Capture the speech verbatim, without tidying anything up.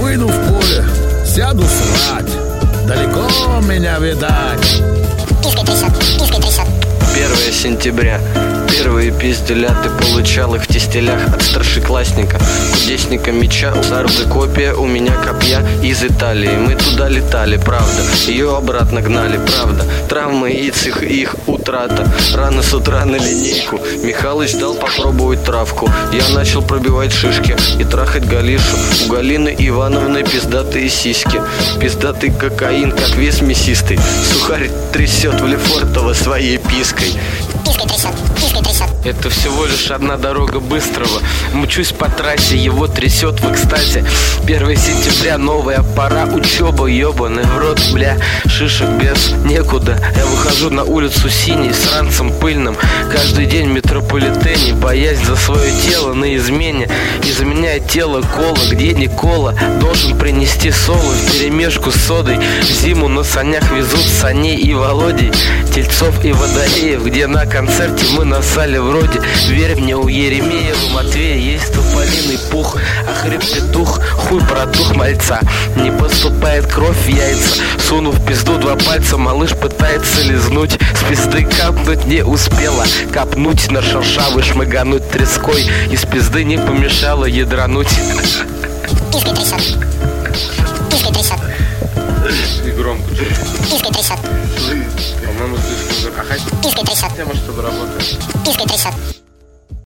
выйду в поле, сяду срать, далеко меня видать. Пиской трясет, пиской трясет. Первое сентября. Первые пизделя ты получал их в тестелях от старшеклассника, кудесника меча. У Сарды копия, у меня копья из Италии. Мы туда летали, правда, ее обратно гнали, правда. Травмы и цих их утрата. Рано с утра на линейку. Михалыч дал попробовать травку. Я начал пробивать шишки и трахать Галишу. У Галины Ивановны пиздатые сиськи. Пиздатый кокаин, как вес мясистый. Сухарь трясет в Лефортово своей пиской. Пиской трясет, пиской трясет. Это всего лишь одна дорога быстрого. Мчусь по трассе, его трясет в экстазе. Первое сентября, новая пора, учеба, ебаный в рот, бля. Шишек без некуда. Я выхожу на улицу синий, с ранцем пыльным. Каждый день в метрополитене, боясь за свое тело на измене. И заменяет тело кола, где Никола должен принести соло вперемешку с содой. В зиму на санях везут Саней и Володей, Тельцов и Водолеев, где на концерте мы насали вроде. Верь мне, у Еремеева Матвея есть тополиный пух, а хрип петух, хуй протух мальца. Не поступает кровь в яйца, сунув в пизду два пальца, малыш пытается лизнуть. С пизды капнуть не успела, капнуть на шершавый, шмыгануть треской. Из пизды не помешало ядрануть. Пиской трясет, пиской трясет. И громко. Пиской трясет, По-моему, слишком громко. пиской трясет, Тема, чтобы работать. пиской трясет.